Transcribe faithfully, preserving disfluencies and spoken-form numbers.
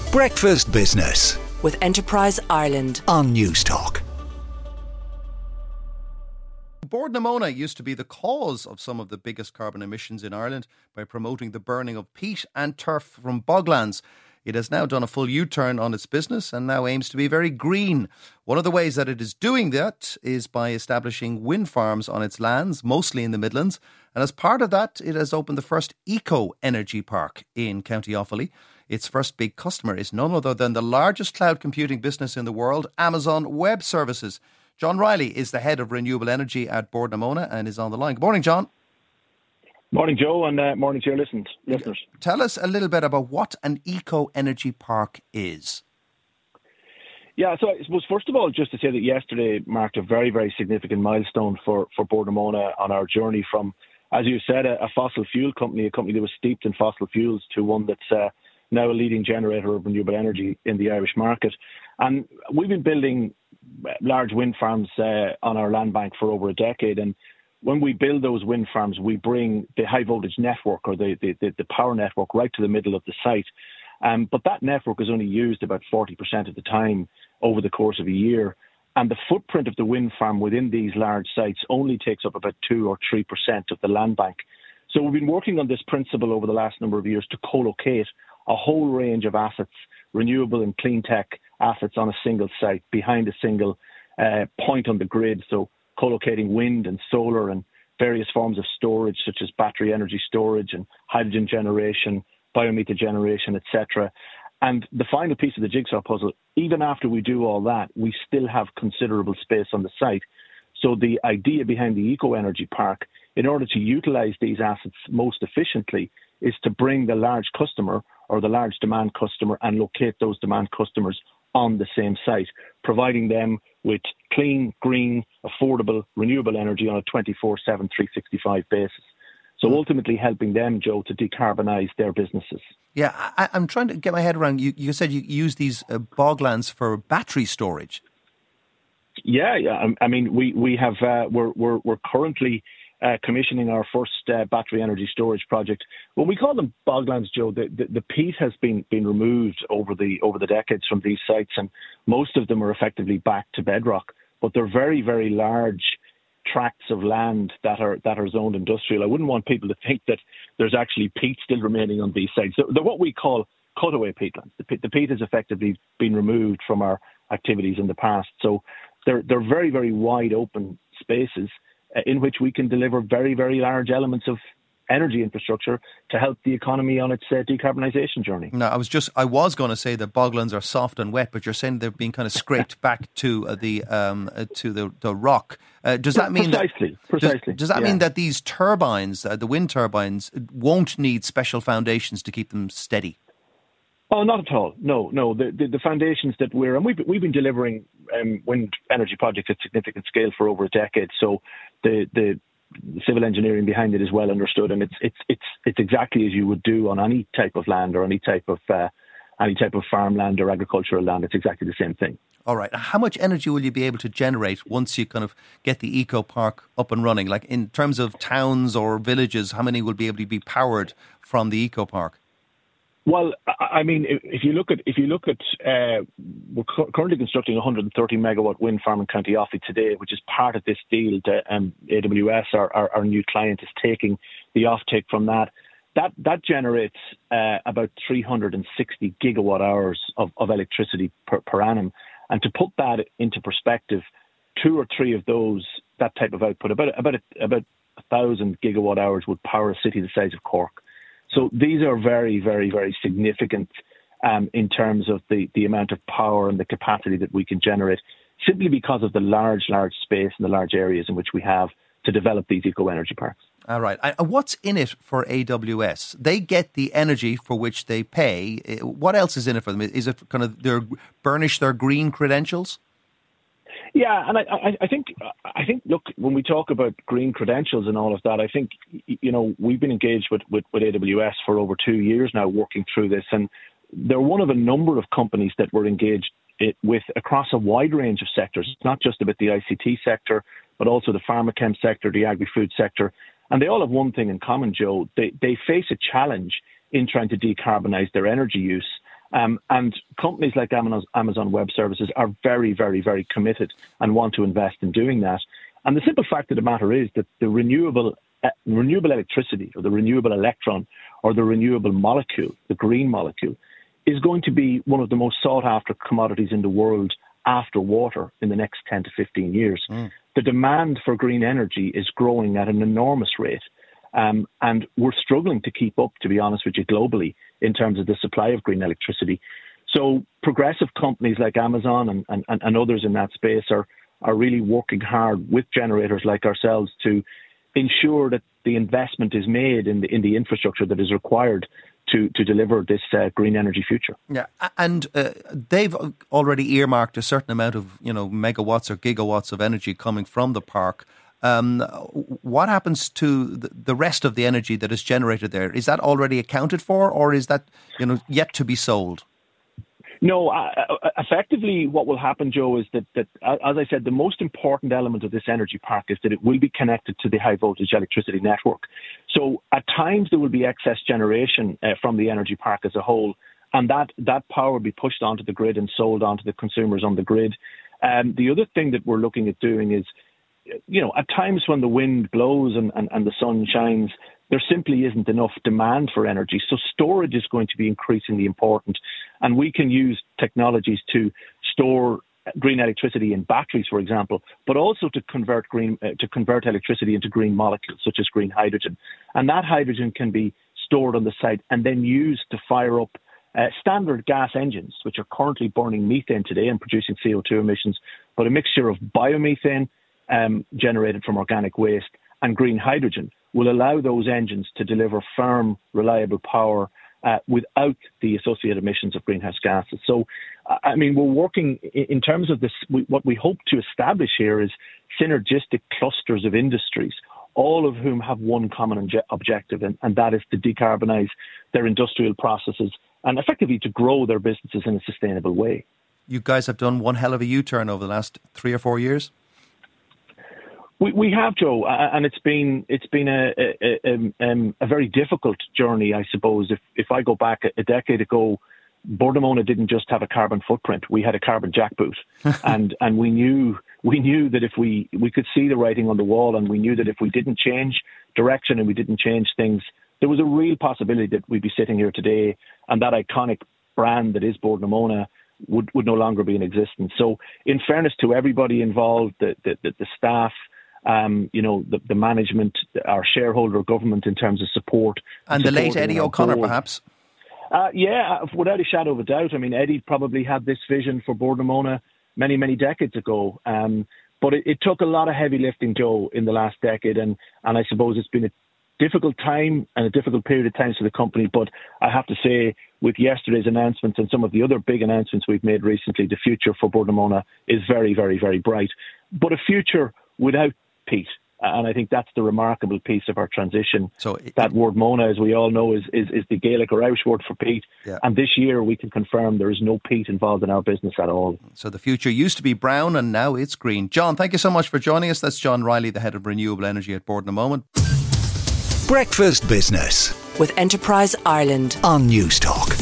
Breakfast Business with Enterprise Ireland on Newstalk. Bord na Móna used to be the cause of some of the biggest carbon emissions in Ireland by promoting the burning of peat and turf from boglands. It has now done a full U-turn on its business and now aims to be very green. One of the ways that it is doing that is by establishing wind farms on its lands, mostly in the Midlands. And as part of that, it has opened the first eco-energy park in County Offaly. Its first big customer is none other than the largest cloud computing business in the world, Amazon Web Services. John Riley is the head of renewable energy at Bord na Móna and is on the line. Good morning, John. Morning, Joe, and uh, morning to your listeners. listeners. Tell us a little bit about what an eco-energy park is. Yeah, so I suppose, first of all, just to say that yesterday marked a very, very significant milestone for, for Bord na Móna on our journey from, as you said, a, a fossil fuel company, a company that was steeped in fossil fuels, to one that's uh, now a leading generator of renewable energy in the Irish market. And we've been building large wind farms uh, on our land bank for over a decade. And when we build those wind farms, we bring the high voltage network or the, the, the power network right to the middle of the site. Um, but that network is only used about forty percent of the time over the course of a year. And the footprint of the wind farm within these large sites only takes up about two or three percent of the land bank. So we've been working on this principle over the last number of years to co-locate a whole range of assets, renewable and clean tech assets on a single site behind a single uh, point on the grid. So co-locating wind and solar and various forms of storage, such as battery energy storage and hydrogen generation, biomethane generation, et cetera. And the final piece of the jigsaw puzzle, even after we do all that, we still have considerable space on the site. So the idea behind the eco-energy park, in order to utilise these assets most efficiently, is to bring the large customer or the large demand customer and locate those demand customers on the same site, providing them with clean, green, affordable, renewable energy on a twenty-four seven, three sixty-five basis. So ultimately helping them, Joe, to decarbonise their businesses. Yeah, I, I'm trying to get my head around, you, you said you use these uh, boglands for battery storage. Yeah, yeah. I, I mean, we, we have, uh, we're, we're, we're currently uh, commissioning our first uh, battery energy storage project. When we call them boglands, Joe, the, the, the peat has been, been removed over the over the decades from these sites, and most of them are effectively back to bedrock. But they're very, very large tracts of land that are that are zoned industrial. I wouldn't want people to think that there's actually peat still remaining on these sites. They're what we call cutaway peatlands. The peat, the peat has effectively been removed from our activities in the past. So they're they're very, very wide open spaces uh, in which we can deliver very, very large elements of energy infrastructure to help the economy on its uh, decarbonisation journey. No, I was just, I was going to say that boglands are soft and wet, but you're saying they're being kind of scraped back to uh, the um, uh, to the, the rock. Uh, does that mean precisely? That, precisely. Does, does that yeah. mean that these turbines, uh, the wind turbines, won't need special foundations to keep them steady? Oh, not at all. No, no. The the, the foundations that we're and we've we've been delivering um, wind energy projects at significant scale for over a decade. So the the The civil engineering behind it is well understood, and it's it's it's it's exactly as you would do on any type of land or any type of uh, any type of farmland or agricultural land. It's exactly the same thing. All right. How much energy will you be able to generate once you kind of get the eco park up and running? Like in terms of towns or villages, how many will be able to be powered from the eco park? Well, I mean, if you look at if you look at uh, we're currently constructing a one hundred thirty megawatt wind farm in County Offaly today, which is part of this deal that um, A W S, our, our, our new client, is taking the offtake from that. That that generates uh, about three hundred sixty gigawatt hours of, of electricity per, per annum. And to put that into perspective, two or three of those, that type of output, about about a, about a thousand gigawatt hours would power a city the size of Cork. So these are very, very, very significant um, in terms of the, the amount of power and the capacity that we can generate, simply because of the large, large space and the large areas in which we have to develop these eco-energy parks. All right. And what's in it for A W S? They get the energy for which they pay. What else is in it for them? Is it kind of their burnish their green credentials? Yeah, and I, I, I think, I think. Look, when we talk about green credentials and all of that, I think, you know, we've been engaged with, with, with A W S for over two years now, working through this, and they're one of a number of companies that we're engaged with across a wide range of sectors. It's not just about the I C T sector, but also the pharmachem sector, the agri-food sector, and they all have one thing in common, Joe. They they face a challenge in trying to decarbonise their energy use. Um, and companies like Amazon Web Services are very, very, very committed and want to invest in doing that. And the simple fact of the matter is that the renewable uh, renewable electricity, or the renewable electron, or the renewable molecule, the green molecule, is going to be one of the most sought after commodities in the world after water in the next ten to fifteen years. Mm. The demand for green energy is growing at an enormous rate. Um, and we're struggling to keep up, to be honest with you, globally in terms of the supply of green electricity. So progressive companies like Amazon and, and, and others in that space are, are really working hard with generators like ourselves to ensure that the investment is made in the, in the infrastructure that is required to, to deliver this uh, green energy future. Yeah, and uh, they've already earmarked a certain amount of, you know, megawatts or gigawatts of energy coming from the park. Um, what happens to the rest of the energy that is generated there? Is that already accounted for, or is that, you know, yet to be sold? No, uh, effectively what will happen, Joe, is that, that, as I said, the most important element of this energy park is that it will be connected to the high voltage electricity network. So at times there will be excess generation uh, from the energy park as a whole, and that, that power will be pushed onto the grid and sold onto the consumers on the grid. Um, the other thing that we're looking at doing is, you know, at times when the wind blows and, and, and the sun shines, there simply isn't enough demand for energy. So storage is going to be increasingly important. And we can use technologies to store green electricity in batteries, for example, but also to convert green uh, to convert electricity into green molecules, such as green hydrogen. And that hydrogen can be stored on the site and then used to fire up uh, standard gas engines, which are currently burning methane today and producing C O two emissions, but a mixture of biomethane, Um, generated from organic waste, and green hydrogen will allow those engines to deliver firm, reliable power uh, without the associated emissions of greenhouse gases. So, I mean, we're working in terms of this. We, what we hope to establish here is synergistic clusters of industries, all of whom have one common obje- objective, and, and that is to decarbonise their industrial processes and effectively to grow their businesses in a sustainable way. You guys have done one hell of a U-turn over the last three or four years. We we have, Joe, and it's been it's been a a, a, um, a very difficult journey, I suppose. If if I go back a decade ago, Bordemona didn't just have a carbon footprint; we had a carbon jackboot, and and we knew we knew that if we we could see the writing on the wall, and we knew that if we didn't change direction and we didn't change things, there was a real possibility that we'd be sitting here today, and that iconic brand that is Bordemona would would no longer be in existence. So, in fairness to everybody involved, the the, the, the staff. Um, you know, the, the management, our shareholder government in terms of support. And the late Eddie O'Connor, board. perhaps? Uh, yeah, without a shadow of a doubt. I mean, Eddie probably had this vision for Bordemona many, many decades ago. Um, but it, it took a lot of heavy lifting, Joe, in the last decade. And, and I suppose it's been a difficult time and a difficult period of time for the company. But I have to say, with yesterday's announcements and some of the other big announcements we've made recently, the future for Bordemona is very, very, very bright. But a future without peat. And I think that's the remarkable piece of our transition. So it, that word Mona, as we all know, is, is, is the Gaelic or Irish word for peat. Yeah. And this year we can confirm there is no peat involved in our business at all. So the future used to be brown and now it's green. John, thank you so much for joining us. That's John Riley, the head of renewable energy at Bordemona. Breakfast Business with Enterprise Ireland on Newstalk.